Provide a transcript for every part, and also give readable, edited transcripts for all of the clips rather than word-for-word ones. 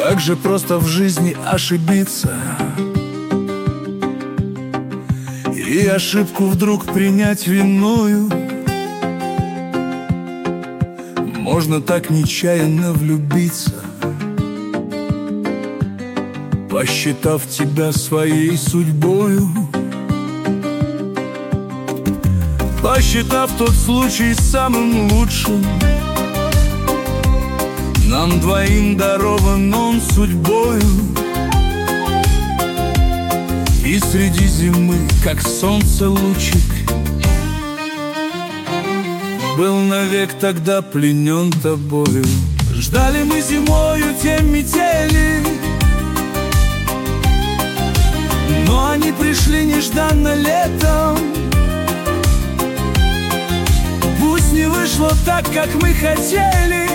Как же просто в жизни ошибиться и ошибку вдруг принять виною. Можно так нечаянно влюбиться, посчитав тебя своей судьбою, посчитав тот случай самым лучшим. Нам двоим дарован он судьбою, и среди зимы, как солнце лучик, был навек тогда пленен тобою. Ждали мы зимою те метели, но они пришли нежданно летом. Пусть не вышло так, как мы хотели,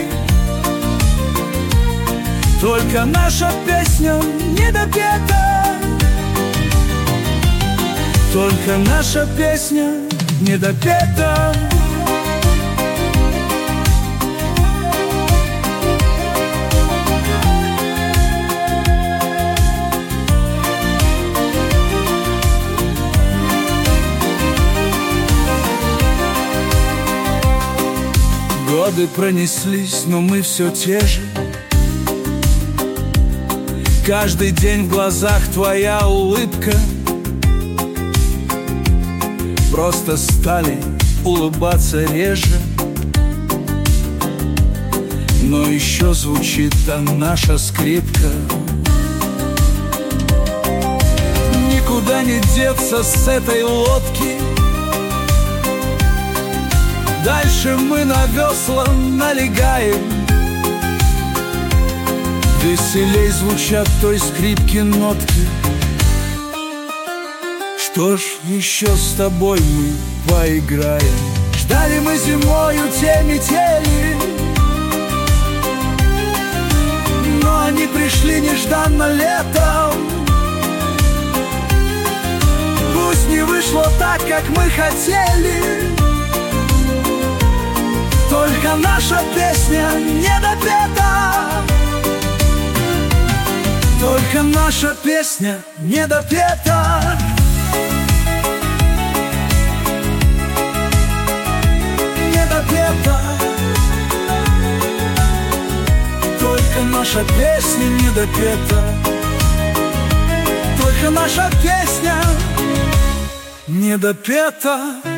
только наша песня не допета, только наша песня не допета. Годы пронеслись, но мы все те же. Каждый день в глазах твоя улыбка. Просто стали улыбаться реже, но еще звучит там наша скрипка. Никуда не деться с этой лодки, дальше мы на весла налегаем. Веселей звучат той скрипки нотки. Что ж, еще с тобой мы поиграем. Ждали мы зимою те метели, но они пришли нежданно летом. Пусть не вышло так, как мы хотели, только наша песня не допета, только наша песня не допета. Не допета, только наша песня не допета, только наша песня не допета.